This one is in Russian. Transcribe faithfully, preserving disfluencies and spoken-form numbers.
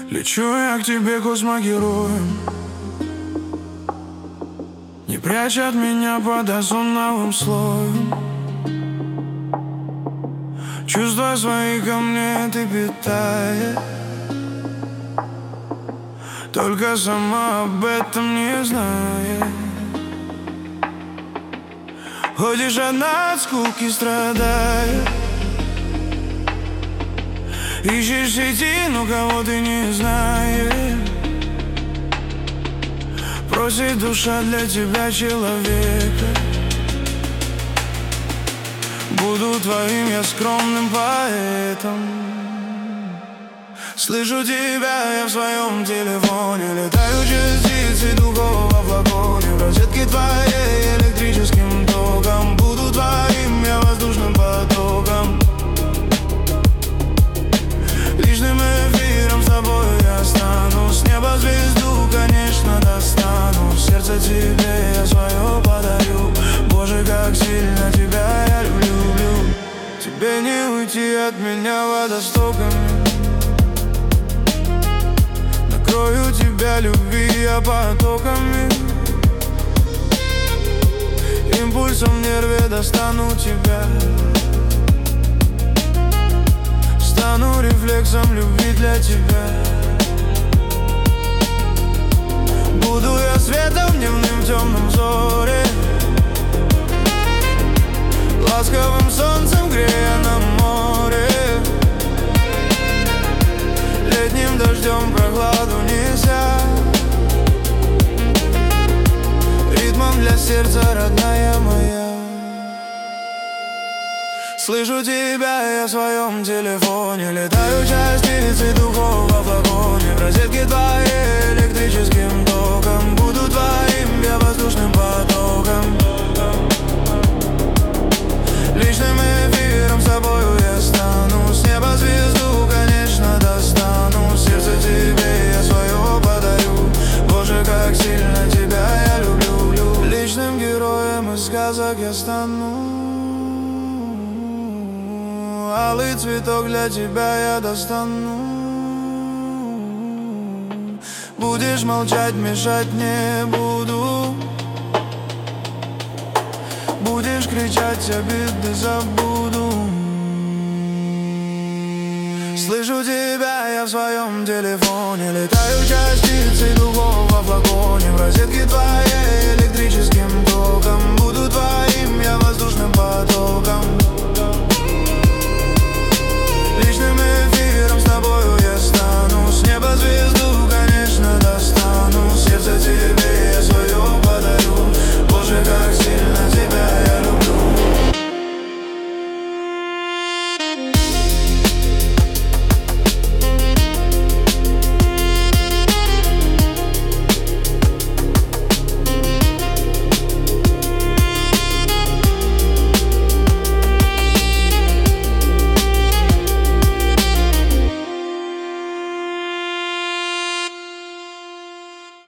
Лечу я к тебе космогероем, не прячь от меня под озоновым слоем. Чувства свои ко мне ты питаешь, только сама об этом не знаешь. Ходишь одна от скуки, страдаешь, ищешь в сети, но кого ты не знаешь. Просит душа для тебя человека. Буду твоим я скромным поэтом. Слышу тебя я в своем телефоне. Летаю частицы духов во флаконе. В розетке твоей электрическим током. Буду твоим я воздушным потоком. Личным эфиром с тобой я стану. С неба звезду, конечно, достану. Сердце тебе я свое подарю. Боже, как сильно тебя я люблю, люблю. Тебе не уйти от меня водостоками. Накрою тебя любви я потоками. Импульсом в нерве достану тебя. Стану рефлексом любви для тебя. Буду я светом дневным в темном зоре, ласковым солнцем грея на море, летним дождем прохладу неся, ритмом для сердца, родная моя. Слышу тебя я в своем телефоне. Летаю частицы духов во флаконе. В розетке твоей электрическим током. Буду твоим я воздушным потоком. Личным эфиром с тобою я стану. С неба звезду, конечно, достану. Сердце тебе я свое подарю. Боже, как сильно тебя я люблю, люблю. Личным героем из сказок я стану. Алый цветок для тебя я достану. Будешь молчать, мешать не буду. Будешь кричать, обиды забуду. Слышу тебя я в своем телефоне. Летаю частицы духов во флаконе. В розетке твоей электрическим